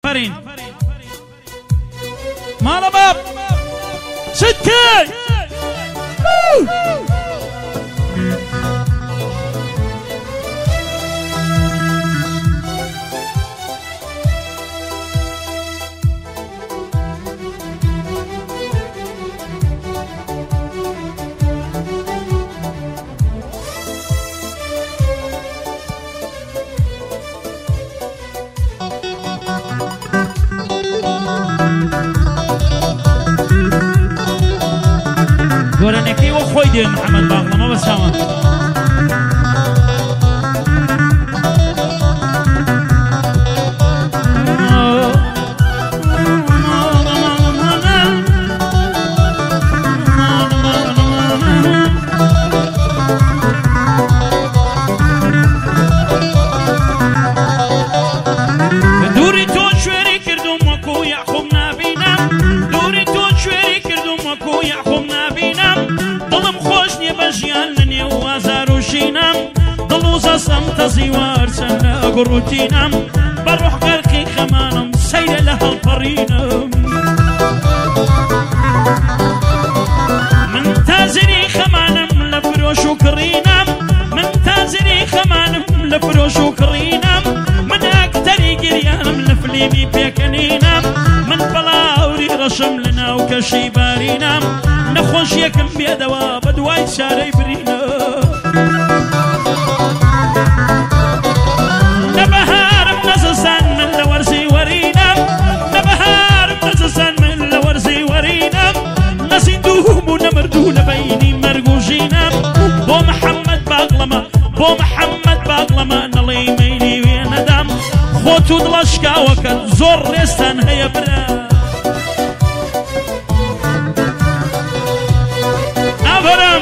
آفرین مالا باب شدكي گۆرەنەکەی وە خۆی دێ محەممەد باغڵەمە بەساوە دووری تۆ شوێری کردوم وەکو یعقوب نابینم دووری تۆ شوێری کردوم وەکو یعقوب نابینم دڵم خۆش نییە بە ژیان لە نێو وازار و شینم دڵ و زەستەم تەزیوار چەند لە گوڕوتینم بە ڕوح گەرقی خەمانم سەیرە لە هەڵپەڕینم من تازری خەمانم لە فرۆش و کڕینم من تازری خەمانم لە فرۆش و کڕینم من ئەکتەری گریانم لە فلیمی پێکەنینم من بەڵاوری ڕەشم لە ناو کەشی بارینم نەخۆشیەکم بێدەوە بە دوای چارەی برینە نەبەهارم نەزستان من لە وەرزی وەرینم نەبەهارم نەزستان من لە وەرزی وەرینم نەزیندوم و نەمردوو لە بەینی مەرگ و ژینم بۆ محەممەد باغڵەمە بۆ محەممەد باغڵەمە نەڵێی مەیلی وێ نەدام خۆت و دڵە شکاوەکە زۆر ڕێستان هەیە برا ئافرم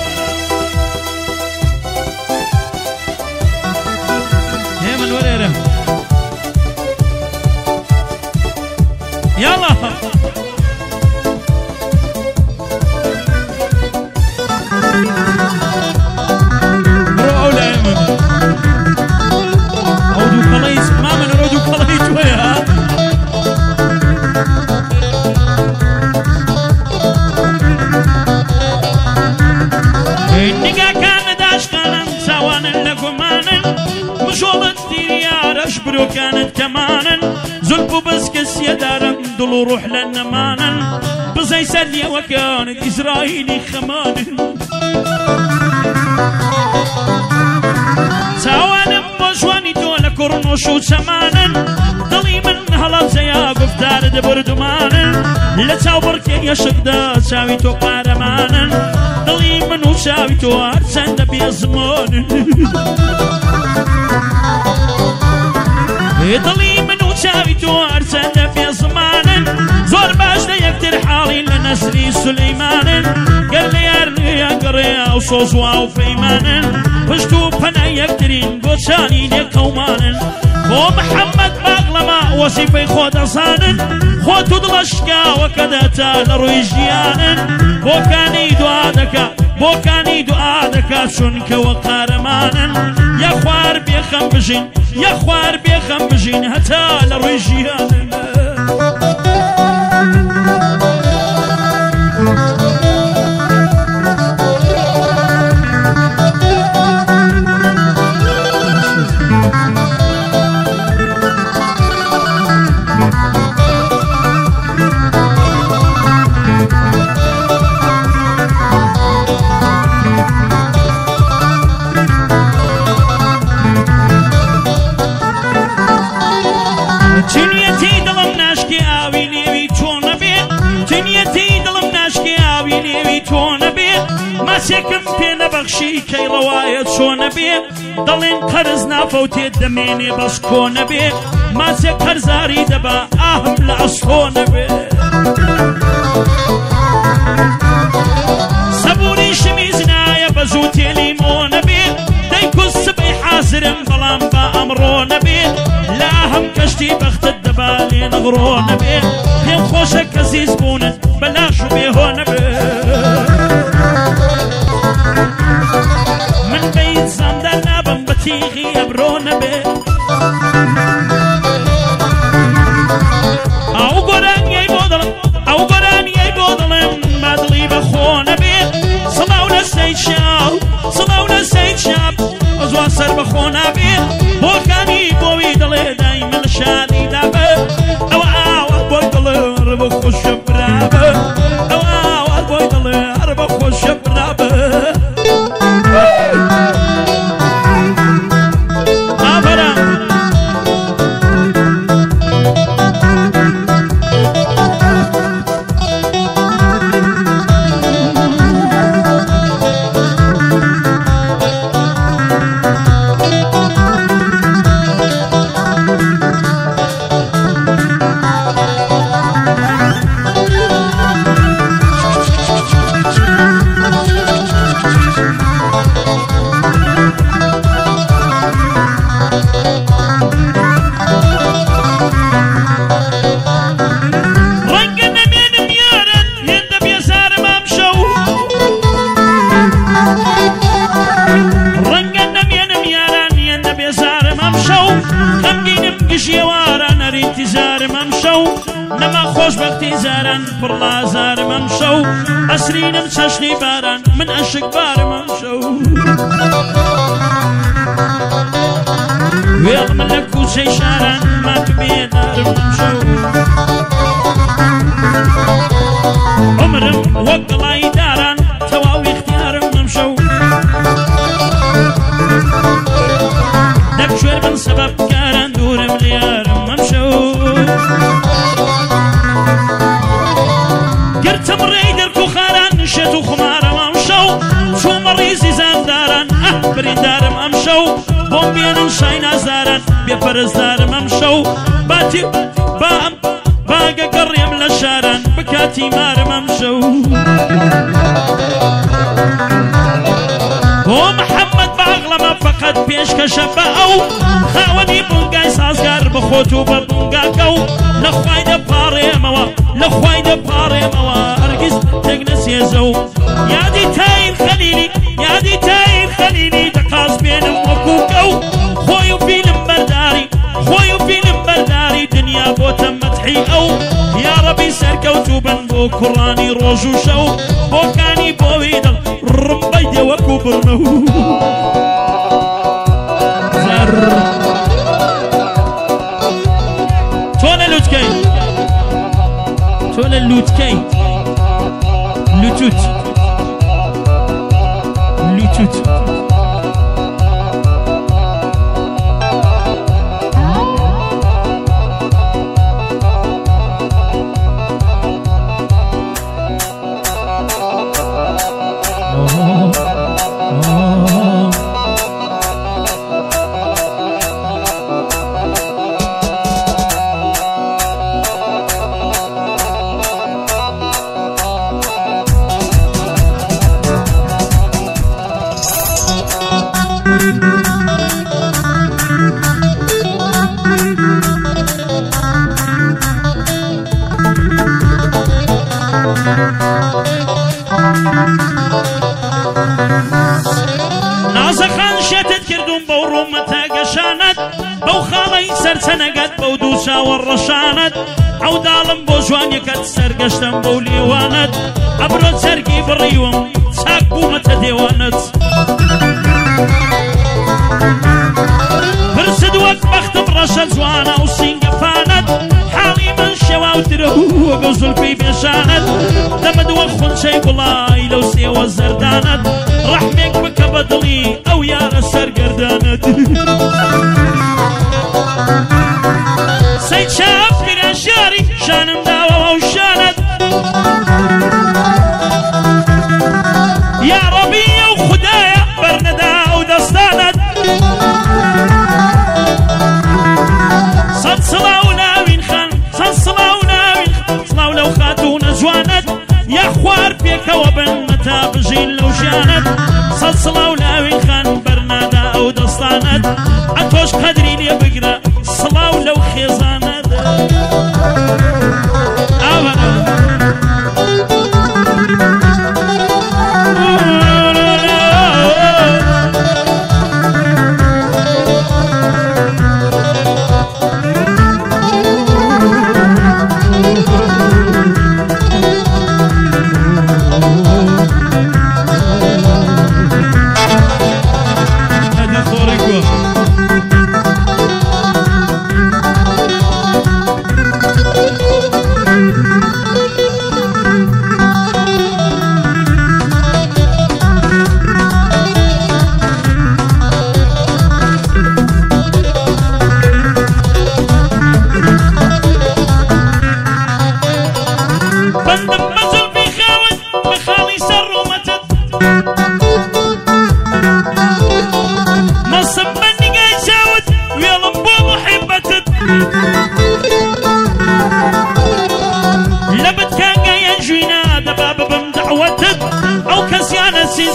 هێ من وەرێرە یاڵا بڕۆ ئەو لایە من ئەو دوو کەڵەی ما من ڕۆ دوو کەڵەی توێە نگاکانە داشکانن چاوانن لە گومانن مژۆڵت دیریارەش برۆکانت کەمانن زولف و بەسکەسیەدارن دڵ و ڕوح لە نەمانن بزەی سەر لێوەکانت ئیزرائیلی خەمانن چاوانم بۆ ژوانی تۆ لە کوڕنۆش و چەمانن دڵی من هەڵەبجەیە گفتارت بردومانن لە چاوبڕکێ یەشکدا چاوی تۆ قارەمانن دڵی من و چاوی تۆ هەرچەندە بێزمانن دڵی من و چاوی تۆ هەرچەندە بێزمانن زۆر باش لە یەکتر حاڵی لە نەسری سولەیمانن گەر لە یارنیا گەڕێیا و سۆزوا و فەیمانن پشت و پەنە یەکترین گۆچانی لێ قەومانن بۆ محەممەد باغڵەمە وەسیفەی خۆ دەزانن خۆت و دڵە شکاوەکە دەتا لە ڕووی ژیانن بۆکانی دوعا دەکا بۆکانی دوعا دەکا چونکەوە قارەمانن یا خوار بێخەم بژین یا خوار بێخەم بژین هەتا لە ڕووی ژیانن ماسێکم پێ نەبەخشی کەی ڕەوایەت چۆنە بێ دەڵێن قەرز نافەوتێت دەمێنێ بەس کۆنە بێ ماسێک هەرزاری دەبا ئاهم لە ئەسۆنە بێ سەبووری شمی زنایە بە زوو تێلیمۆنە بێ دەیکوس سبەی حازرم بەڵام با ئەمڕۆ نەبێ لا هەم کەشتی بەختت دەبا لێ نەغڕۆ نەبێ پێم خۆشە کە زیز بوونن بەلاش و بێهۆ نەبێ من بەیت زەمدە نابم بە تیغی ئەبرۆ نەبێ سەر بەخۆ نابێ بۆکانی بۆوی دڵێ دایمە لە شادی دابە ئەوە ئاوات بۆی دڵێ هەر بە خۆشە برابە ئەوە ئاوات بۆی دڵێ هەر بە خۆشە برابە خۆشبەختی زاران پڕڵا زارم ئەم شەو ئەسرینم چەشنی باران من ئەشک بارم ئەم شەو وێڵ من لە کوچەی شاران مات بێدارم ئەم شەو عمرم وەک گڵای داران تەواوی اختیارم ئەم شەو دەکوێر من سەبەب کاران دوورم لیارم ئەم شەو گرتم ڕێی دەرک و خاران نشێت و خمارم ئەم شەو چوومە ڕیزی زانداران بریندارم ئەم شەو بۆم بێنن شای نازاران بێپەرستارم ئەم شەو باتی باگە گەڕێم لە شاران بکاتی مارم ئەم شەو بۆ محەممەد باغڵەمە فەقەت پێشکەشە بە ئەو خاوەنی بنگای سازگار بخۆت و بە بنگاکە و لە خوای دەپاڕێمەوە لە خوای دەپاڕێمەوە هەرگیز تێک نەسێزە و یادی تایر خەلیلی یادی تایر خەلیلی دەقاس بێنم وەکوکە و خۆی و فیلم بەرداری خۆی و فیلم بەرداری دنیا بۆتە مەدحی ئەو یا ڕەبی سەرکەوتوو بن بۆ کوڕانی ڕۆژ و شەو بۆکانی بۆوی دڵ ڕمبەی دێ وەکو بڕنە و تۆ لە لوتکەی تۆ لە لوتکەی لوتوت لوتوت نازەخان شێتت کردوم بەو ڕوومەتە گەشانت بەو خاڵەی سەرچەنەگەت بەو دوو چاوە ڕەشانت ئەو داڵم بۆ جوانیەکەت سەرگەشتم بەو لێوانت ئەبرۆ چەرگی بڕیوم چاک بوومەتە دێوانت پرسد وەک بەختم ڕەشە جوانە و سینگەفانت حاڵی من شێواوترە وەگە زولفی بێشانت دەمەدوە خونچەی گوڵای لەو سێوە زەردانت ڕەحمێک بکە بە دڵی ئەو یارە سەرگەردانت سەی چاپ پیرەشاری شانم داوە ئەو شانت یا ڕەبی ئەو خودایە بەرنەدا ئەو دەستانت سەد سڵاو ناوین خان سەد سڵاو ناوین سڵاو لەو خاتوونە جوانت یا خوار پێکەوە بن مەتا بژین لەو ژیانت سەد سڵاو ناوین خان بەرنادا ئەو دەستانت ئەتۆش قەدری لێ بگرە سڵاو لەو خێزانت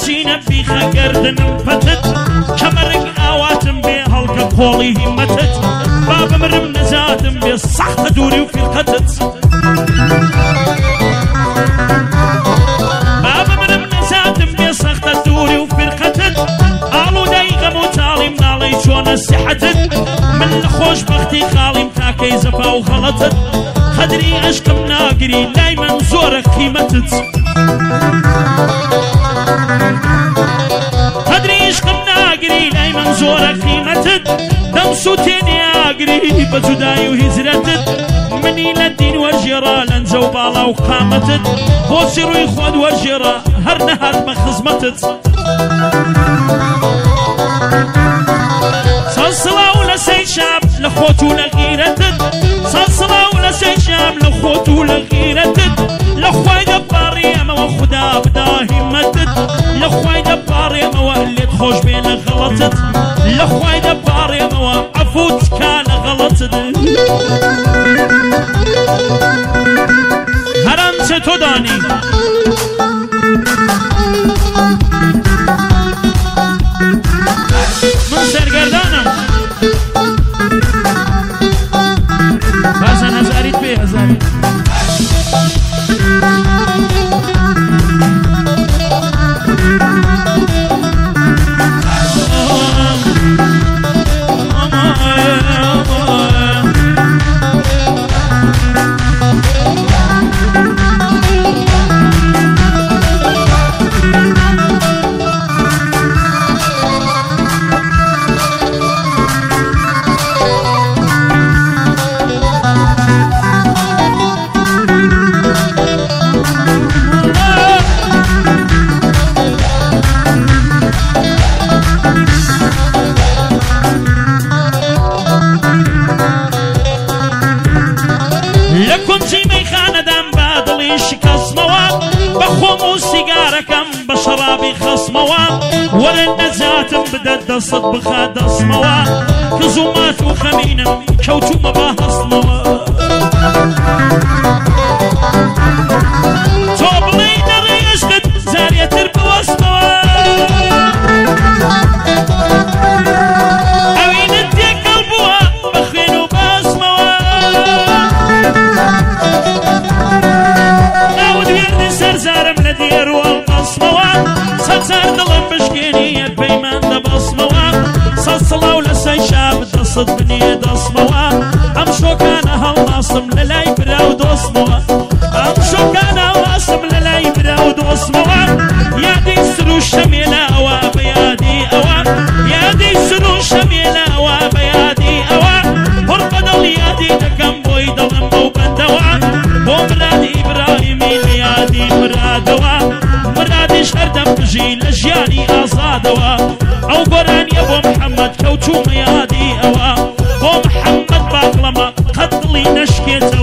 بچینە بیخە گردنم پەتت کەمەرگ ئاواتم بێ هەڵکە کۆڵی هیمەتت با بمرم نەجاتم بێ سەختە دووری و فیرقەتت با بمرم نەجاتم بێ سەختە دووری و فیرقەتت ئاڵوودەی غەم و تاڵیم ناڵەی چۆنە سیحەتت من لە خۆشبەختی خاڵیم تاکەی زەفا و غەڵەتت قەدری عشقم ناگری لای من زۆرە قیمەتت قەدری عشقم ناگری لای من زۆرە قیمەتت دەم سووتێنی ئاگری بە جودایی و هیجرەتت منی لە دین وەرژێڕا لەنجە و باڵا و قامەتت بۆچی ڕووی خۆت وەرژێڕا هەر نەهاتمە خزمەتت سەد سڵاو لە سەی شاب لە خۆت و لە غیرەتت سەد سڵاو لە سەی شاب لە خۆت و لە غیرەتت لە خوای دەپاڕێمەوە خوددا بدا هیمەتت لە خوای دەپاڕێمەوە لێت خۆش بێ لە غەڵەتت لە خوای دەپاڕێمەوە عەفوت کا لە غەڵەتت هەر ئەنچە تۆ دانی من سەرگەردانم بازن هەزاریت بێ هەزاریت وەرە نەجاتم بدە دەستت بخا دەستمەوە کە زوومات و خەمینم کەوتومە با هەستمەوە تۆ بڵێ نەڕێ عشقت جارێتر بوەستمەوە ئەوینت تێکەڵ بووە بە خوێن و باسمەوە ناود وێردی سەرزارم لە دێروە بەسمەوە سەرزار دڵم بشکێنیە پەیمان دەبەسمەوە سەد سڵاو لە سەی شاب دەست بنیە دەستمەوە ئەم شۆکانە هەڵناسم لە لای برا و دۆستمەوە ئەم شۆکانە هەڵناسم لە لای برا و دۆستمەوە یادی سر و شەمێلاوە بە یادی ئەوە یادی سر و شەمێلاوە بە یادی ئەوە پڕ بەدڵ یادی دەکەم بۆی دڵم بەو بەندەوە بۆ مرادی ئیبراهیمی لە یادی مرادەوە مرادیش هەردەم بژی لە ژیانی ئازادەوە ئەو گۆرانیە بۆ محەممەد کەوتومە یادی ئەوە بۆ محەممەد باقلەمە قەت دڵی نەشکێتە